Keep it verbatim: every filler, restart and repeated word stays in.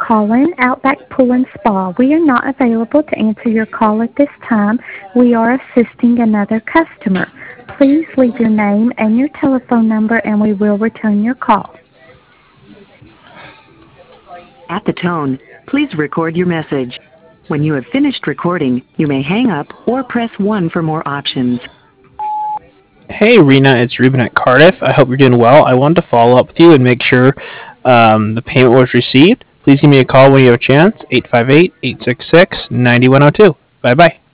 calling Outback Pool and Spa. We are not available to answer your call at this time. We are assisting another customer. Please leave your name and your telephone number, and we will return your call. At the tone, please record your message. When you have finished recording, you may hang up or press one for more options. Hey Rena, it's Ruben at Cardiff. I hope you're doing well. I wanted to follow up with you and make sure um, the payment was received. Please give me a call when you have a chance, eight five eight, eight six six, nine one zero two. Bye-bye.